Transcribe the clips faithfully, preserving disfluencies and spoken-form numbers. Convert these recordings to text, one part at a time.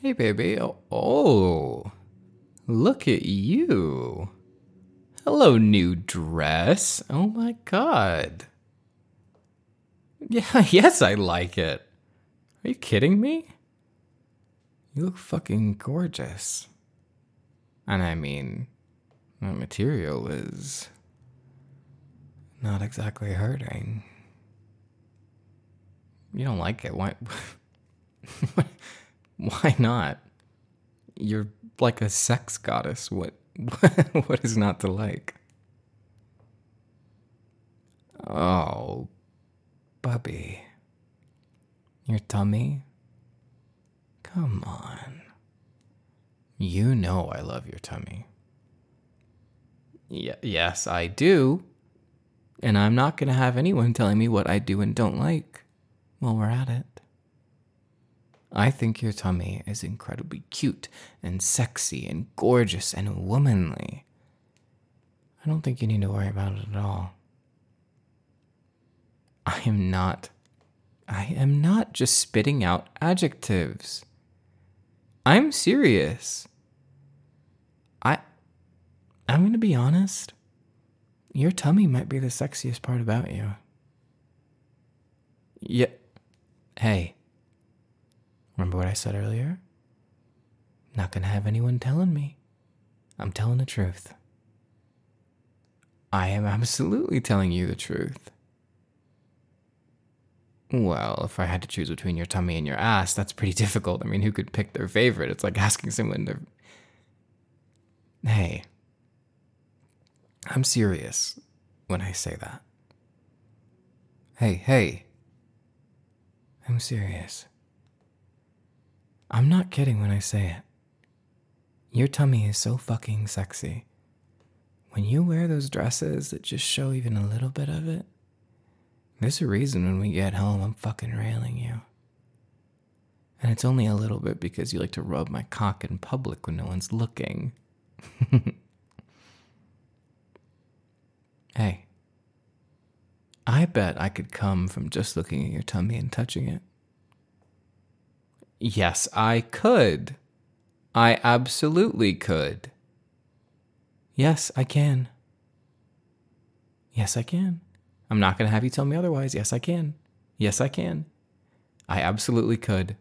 Hey, baby. Oh, oh, look at you. Hello, new dress. Oh my god. Yeah, yes, I like it. Are you kidding me? You look fucking gorgeous. And I mean, that material is not exactly hurting. You don't like it. Why? Why not? You're like a sex goddess. What? What is not to like? Oh, Bubby. Your tummy? Come on. You know I love your tummy. Y- yes, I do. And I'm not going to have anyone telling me what I do and don't like while we're at it. I think your tummy is incredibly cute and sexy and gorgeous and womanly. I don't think you need to worry about it at all. I am not. I am not just spitting out adjectives. I'm serious. I. I'm going to be honest. Your tummy might be the sexiest part about you. Yeah. Hey. Remember what I said earlier? Not gonna have anyone telling me. I'm telling the truth. I am absolutely telling you the truth. Well, if I had to choose between your tummy and your ass, that's pretty difficult. I mean, who could pick their favorite? It's like asking someone to... Hey. I'm serious when I say that. Hey, hey. I'm serious. I'm not kidding when I say it. Your tummy is so fucking sexy. When you wear those dresses that just show even a little bit of it, there's a reason when we get home I'm fucking railing you. And it's only a little bit because you like to rub my cock in public when no one's looking. Hey, I bet I could come from just looking at your tummy and touching it. Yes, I could. I absolutely could. Yes, I can. Yes, I can. I'm not going to have you tell me otherwise. Yes, I can. Yes, I can. I absolutely could.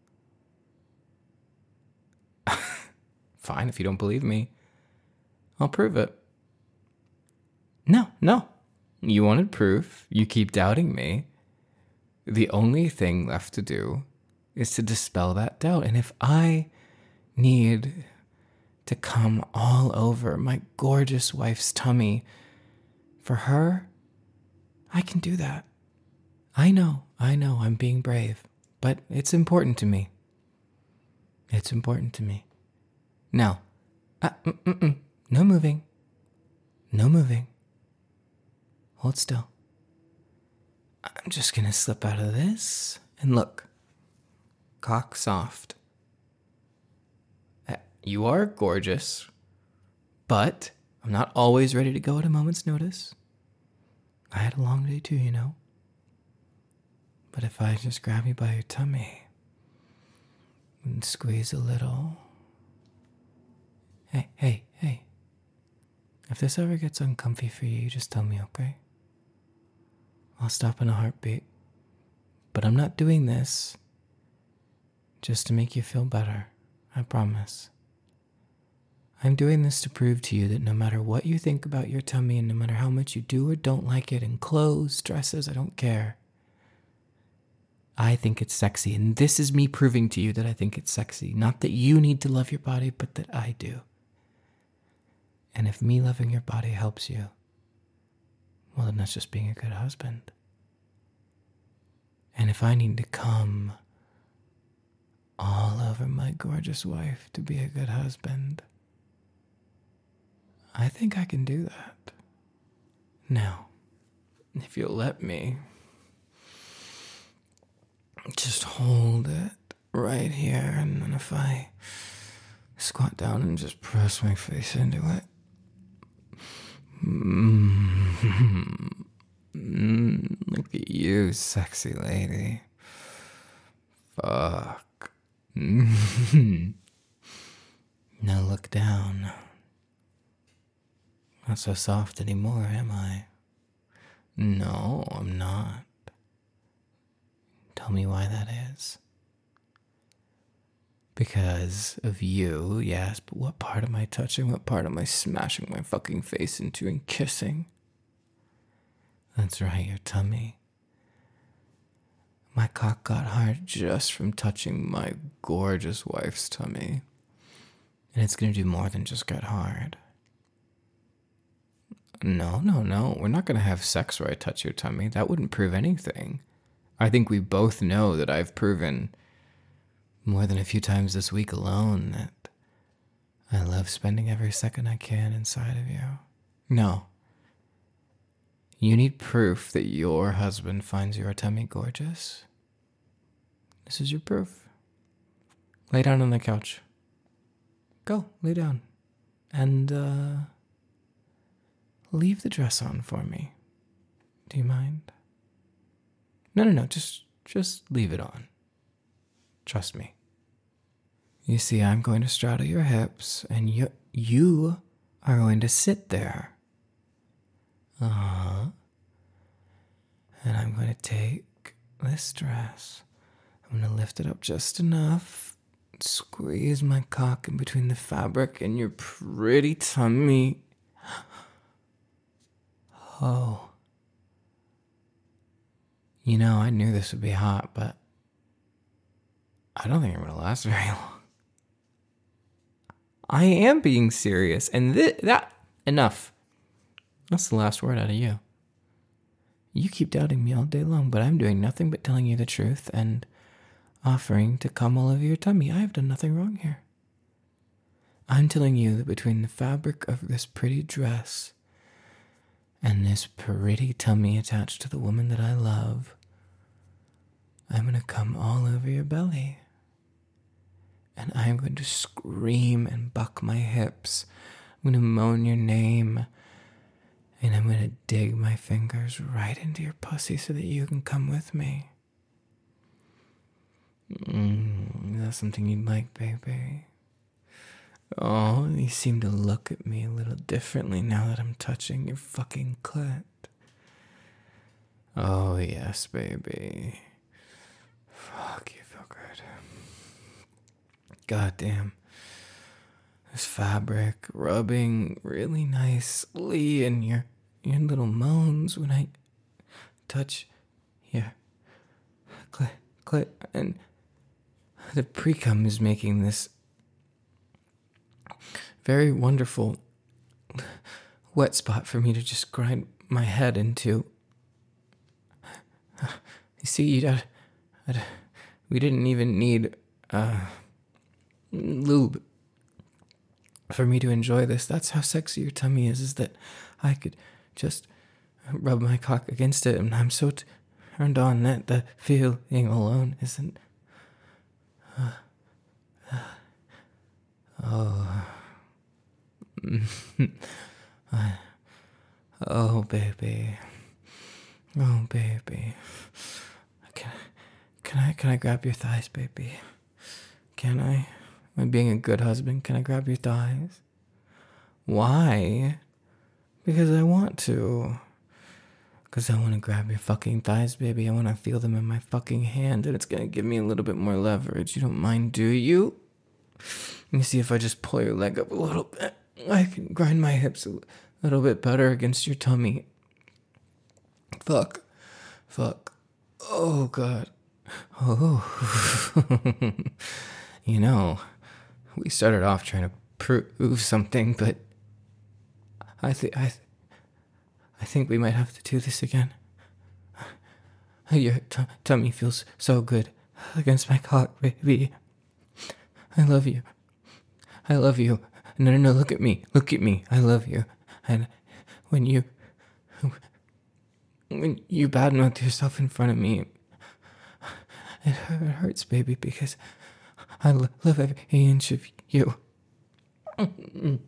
Fine, if you don't believe me. I'll prove it. No, no. You wanted proof. You keep doubting me. The only thing left to do is to dispel that doubt. And if I need to come all over my gorgeous wife's tummy for her, I can do that. I know, I know, I'm being brave, but it's important to me. It's important to me. Now, uh, mm, mm, mm, no moving. No moving. Hold still. I'm just gonna slip out of this and look. Cock soft. You are gorgeous, but I'm not always ready to go at a moment's notice. I had a long day too, you know. But if I just grab you by your tummy and squeeze a little. Hey, hey, hey. If this ever gets uncomfy for you, you just tell me, okay? I'll stop in a heartbeat. But I'm not doing this just to make you feel better. I promise. I'm doing this to prove to you that no matter what you think about your tummy and no matter how much you do or don't like it in clothes, dresses, I don't care. I think it's sexy, and this is me proving to you that I think it's sexy. Not that you need to love your body, but that I do. And if me loving your body helps you, well, then that's just being a good husband. And if I need to come all over my gorgeous wife to be a good husband, I think I can do that. Now, if you'll let me, just hold it right here, and then if I squat down and just press my face into it. Mm, mm, look at you, sexy lady. Fuck. Now look down. Not so soft anymore, am I? No, I'm not. Tell me why that is. Because of you, yes, but what part am I touching? What part am I smashing my fucking face into and kissing? That's right, your tummy. My cock got hard just from touching my gorgeous wife's tummy. And it's gonna do more than just get hard. No, no, no. We're not gonna have sex where I touch your tummy. That wouldn't prove anything. I think we both know that I've proven more than a few times this week alone that I love spending every second I can inside of you. No. You need proof that your husband finds your tummy gorgeous. This is your proof. Lay down on the couch. Go, lay down. And, uh, leave the dress on for me. Do you mind? No, no, no, just, just leave it on. Trust me. You see, I'm going to straddle your hips, and you, you are going to sit there. Uh-huh. And I'm going to take this dress. I'm going to lift it up just enough. Squeeze my cock in between the fabric and your pretty tummy. Oh. You know, I knew this would be hot, but I don't think it would last very long. I am being serious, and th- that, enough. That's the last word out of you. You keep doubting me all day long, but I'm doing nothing but telling you the truth and offering to come all over your tummy. I have done nothing wrong here. I'm telling you that between the fabric of this pretty dress and this pretty tummy attached to the woman that I love, I'm going to come all over your belly. And I'm going to scream and buck my hips. I'm going to moan your name. And I'm going to dig my fingers right into your pussy so that you can come with me. Mm, is that something you'd like, baby? Oh, you seem to look at me a little differently now that I'm touching your fucking clit. Oh, yes, baby. Fuck, you feel good. God damn. This fabric rubbing really nicely in your, your little moans when I touch your clit, clit. And the pre-cum is making this very wonderful wet spot for me to just grind my head into. You see, you don't, I don't, we didn't even need uh, lube for me to enjoy this. That's how sexy your tummy is, is that I could just rub my cock against it, and I'm so t- turned on that the feeling alone isn't... Uh, uh, oh... Oh, baby. Oh, baby. Can, can I can I grab your thighs, baby? Can I? Am I being a good husband? Can I grab your thighs? Why? Because I want to. Because I want to grab your fucking thighs, baby. I want to feel them in my fucking hand, and it's going to give me a little bit more leverage. You don't mind, do you? Let me see if I just pull your leg up a little bit. I can grind my hips a little bit better against your tummy. Fuck. Fuck. Oh, God. Oh. You know, we started off trying to prove something, but I think I, th- I think we might have to do this again. Your t- tummy feels so good against my cock, baby. I love you. I love you. No, no, no, look at me. Look at me. I love you. And when you... When you badmouth yourself in front of me, it hurts, baby, because I lo- love every inch of you. And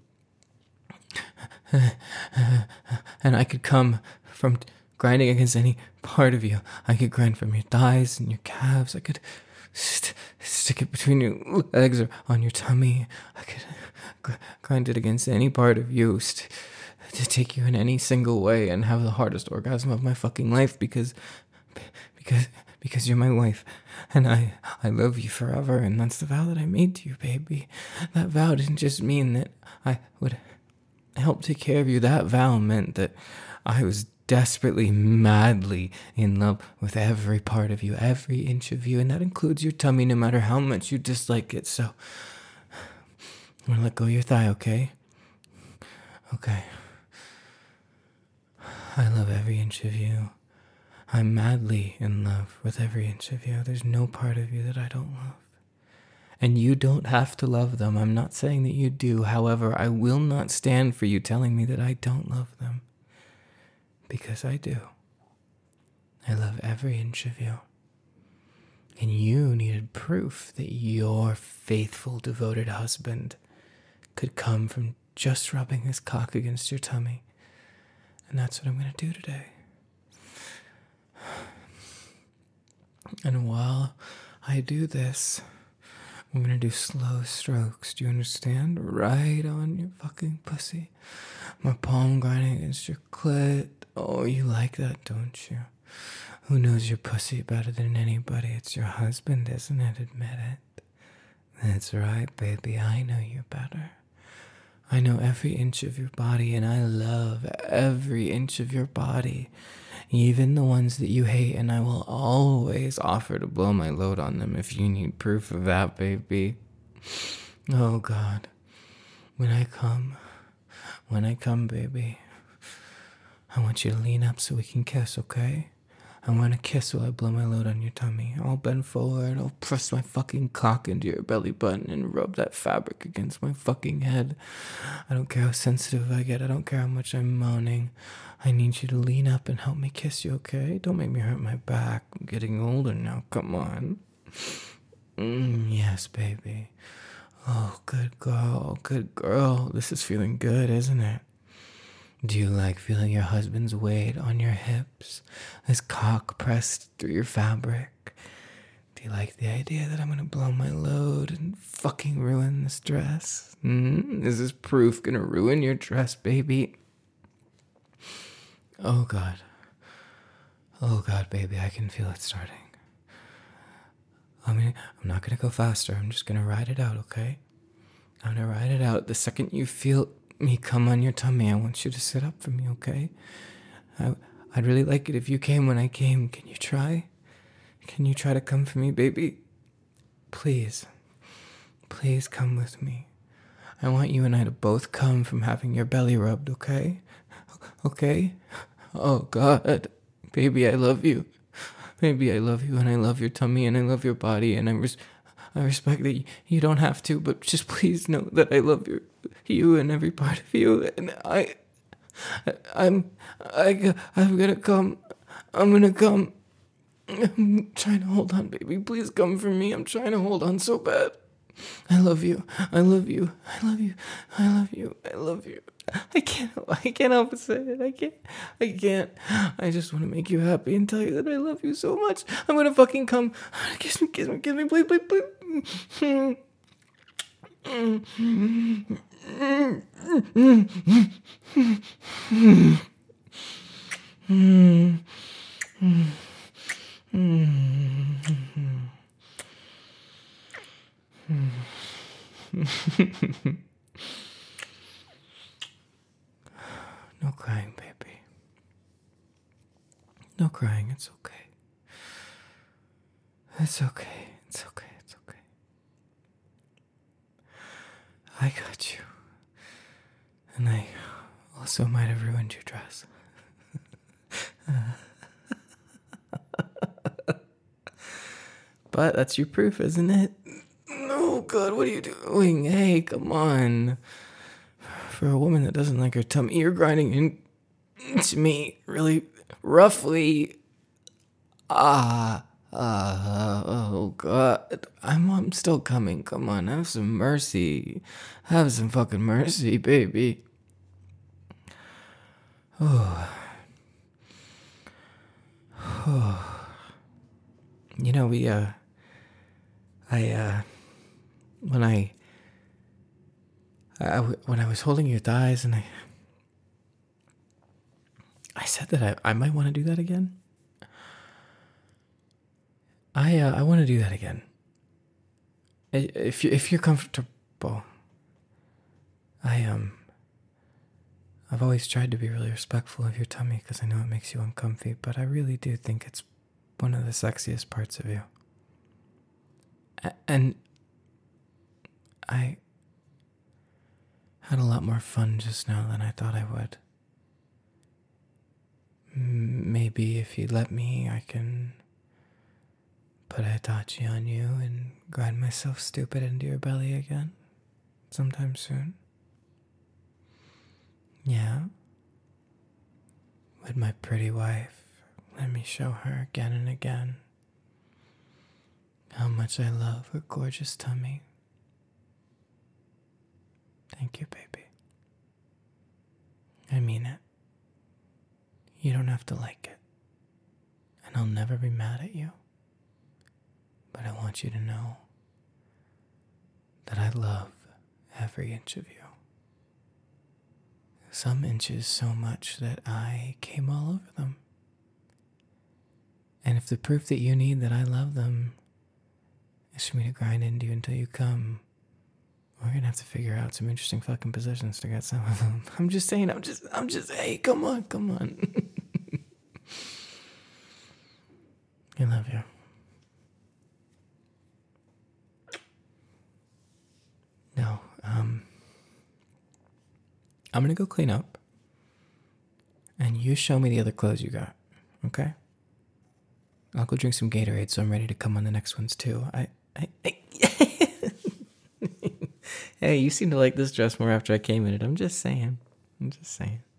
I could come from grinding against any part of you. I could grind from your thighs and your calves. I could St- stick it between your legs or on your tummy. I could gr- grind it against any part of you. St- to take you in any single way and have the hardest orgasm of my fucking life because, because, because you're my wife, and I, I love you forever, and that's the vow that I made to you, baby. That vow didn't just mean that I would help take care of you. That vow meant that I was desperately, madly in love with every part of you, every inch of you, and that includes your tummy, no matter how much you dislike it. So, I'm gonna let go of your thigh, okay? Okay. I love every inch of you. I'm madly in love with every inch of you. There's no part of you that I don't love. And you don't have to love them. I'm not saying that you do. However, I will not stand for you telling me that I don't love them. Because I do. I love every inch of you. And you needed proof that your faithful, devoted husband could come from just rubbing his cock against your tummy. And that's what I'm going to do today. And while I do this, I'm going to do slow strokes. Do you understand? Right on your fucking pussy. My palm grinding against your clit. Oh, you like that, don't you? Who knows your pussy better than anybody? It's your husband, isn't it? Admit it. That's right, baby. I know you better. I know every inch of your body, and I love every inch of your body, even the ones that you hate, and I will always offer to blow my load on them if you need proof of that, baby. Oh, God. When I come, when I come, baby, I want you to lean up so we can kiss, okay? I want to kiss while I blow my load on your tummy. I'll bend forward, I'll press my fucking cock into your belly button and rub that fabric against my fucking head. I don't care how sensitive I get, I don't care how much I'm moaning. I need you to lean up and help me kiss you, okay? Don't make me hurt my back. I'm getting older now, come on. Mm, yes, baby. Oh, good girl, good girl. This is feeling good, isn't it? Do you like feeling your husband's weight on your hips, his cock pressed through your fabric? Do you like the idea that I'm gonna blow my load and fucking ruin this dress? Mm? Is this proof gonna ruin your dress, baby? Oh, God. Oh, God, baby, I can feel it starting. I mean, I'm not gonna go faster. I'm just gonna ride it out, okay? I'm gonna ride it out. The second you feel me come on your tummy, I want you to sit up for me, okay? I, I'd really like it if you came when I came. Can you try? Can you try to come for me, baby? Please. Please come with me. I want you and I to both come from having your belly rubbed, okay? Okay? Oh, God. Baby, I love you. Baby, I love you, and I love your tummy, and I love your body, and I res- I respect that you don't have to, but just please know that I love your, you and every part of you, and I, I'm, I, I'm gonna come, I'm gonna come. I'm trying to hold on, baby. Please come for me. I'm trying to hold on so bad. I love you. I love you. I love you. I love you. I love you. I can't. I can't help but say it. I can't. I can't. I just want to make you happy and tell you that I love you so much. I'm gonna fucking come. Kiss me. Kiss me. Kiss me. Please. Please. Please. No crying, baby. No crying. It's okay. It's okay. It's okay. It's okay. I got you. And I also might have ruined your dress. But that's your proof, isn't it? Oh, God, what are you doing? Hey, come on. For a woman that doesn't like her tummy, you're grinding into me really roughly. Ah, ah, oh, God. I'm, I'm still coming. Come on, have some mercy. Have some fucking mercy, baby. Oh. Oh. You know, we, uh, I, uh, when I, I, when I was holding your thighs and I, I said that I, I might want to do that again. I, uh, I want to do that again. If you, if you're comfortable, I, um, I've always tried to be really respectful of your tummy because I know it makes you uncomfy, but I really do think it's one of the sexiest parts of you. And I had a lot more fun just now than I thought I would. Maybe if you let me, I can put a Hitachi on you and grind myself stupid into your belly again sometime soon. Yeah? With my pretty wife, let me show her again and again how much I love her gorgeous tummy. Thank you, baby. I mean it. You don't have to like it. And I'll never be mad at you. But I want you to know that I love every inch of you. Some inches so much that I came all over them. And if the proof that you need that I love them is for me to grind into you until you come, we're gonna have to figure out some interesting fucking positions to get some of them. I'm just saying, I'm just, I'm just, hey, come on, come on. I love you. No, um, I'm gonna go clean up, and you show me the other clothes you got, okay? I'll go drink some Gatorade so I'm ready to come on the next ones too. I, I, I Hey, you seem to like this dress more after I came in it. I'm just saying. I'm just saying.